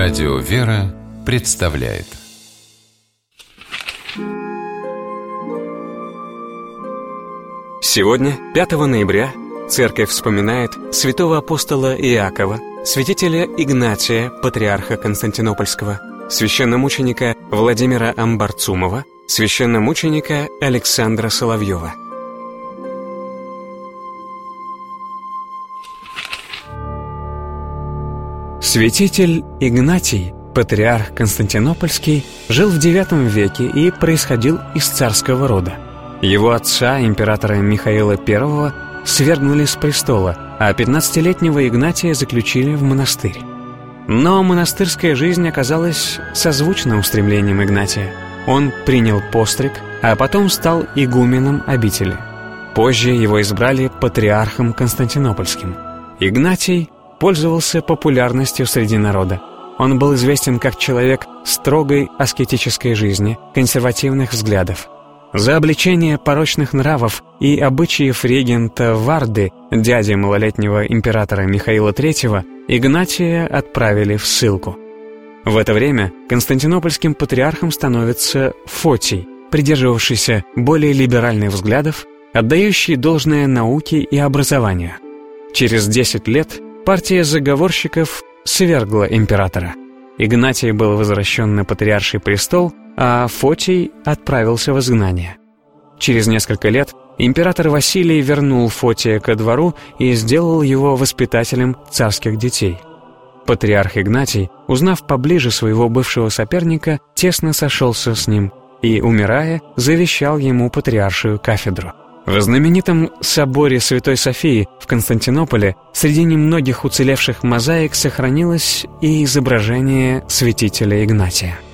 Радио «Вера» представляет. Сегодня, 5 ноября, Церковь вспоминает святого апостола Иакова, святителя Игнатия, патриарха Константинопольского, священномученика Владимира Амбарцумова, священномученика Александра Соловьева. Святитель Игнатий, патриарх Константинопольский, жил в IX веке и происходил из царского рода. Его отца, императора Михаила I, свергнули с престола, а 15-летнего Игнатия заключили в монастырь. Но монастырская жизнь оказалась созвучна устремлениям Игнатия. Он принял постриг, а потом стал игуменом обители. Позже его избрали патриархом Константинопольским. Игнатий пользовался популярностью среди народа. Он был известен как человек строгой аскетической жизни, консервативных взглядов. За обличение порочных нравов и обычаев регента Варды, дяди малолетнего императора Михаила III, Игнатия отправили в ссылку. В это время константинопольским патриархом становится Фотий, придерживавшийся более либеральных взглядов, отдающий должное науке и образованию. Через 10 лет партия заговорщиков свергла императора. Игнатий был возвращен на патриарший престол, а Фотий отправился в изгнание. Через несколько лет император Василий вернул Фотия ко двору и сделал его воспитателем царских детей. Патриарх Игнатий, узнав поближе своего бывшего соперника, тесно сошелся с ним и, умирая, завещал ему патриаршую кафедру. В знаменитом соборе Святой Софии в Константинополе среди немногих уцелевших мозаик сохранилось и изображение святителя Игнатия.